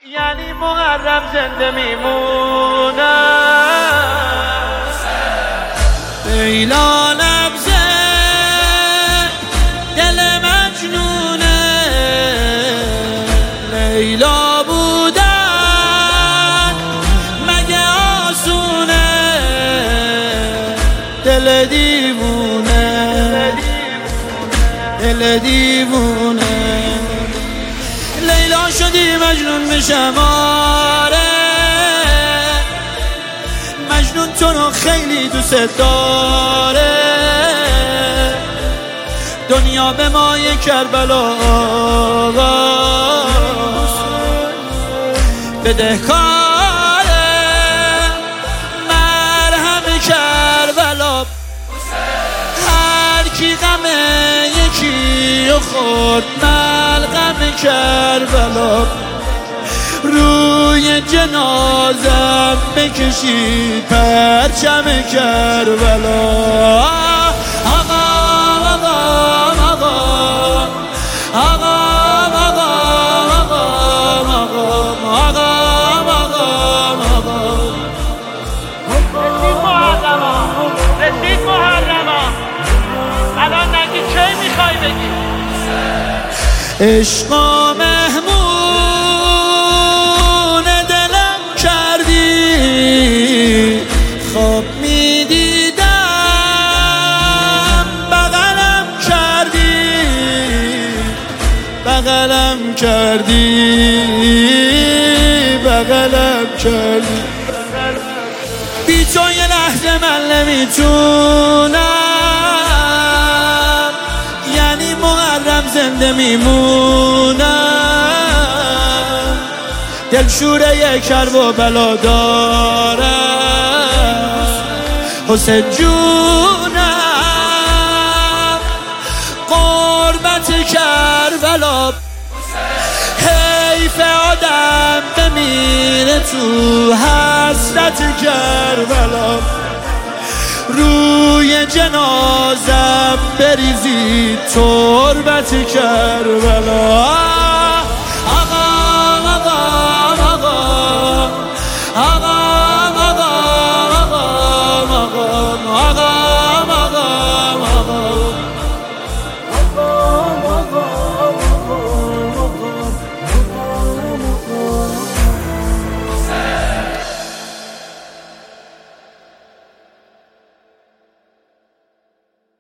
یعنی محرم زنده میمونه. لیلا لبزه دل مجنونه، لیلا بودن مگه آسونه، دل دیوونه، دل دیوونه. لیلا شدی مجنون میشم آره، مجنون تو رو خیلی دوست داره، دنیا به مای کربلا بدهکاره، مرهم کربلا. هر کی غم یکی و خورد ملغم کربلا، روی جنازم بکشید پرچم کربلا. آقا آقا آقا آقا آقا آقا آقا. رسید محرما، الان نگی کی میخوای بگی؟ عشق مهمون دلم کردی، خواب میدیدم بغلم کردی، بغلم کردی، بغلم کردی. بی تو یه لحظه من نمیتونم، یعنی محرم زنده میمونم. دلشوره کرب و بلا دارم حسین جونم، قربت کربلا. حیف آدم بمیره تو حسرت کربلا، روی جنازم بریزی تربت کربلا.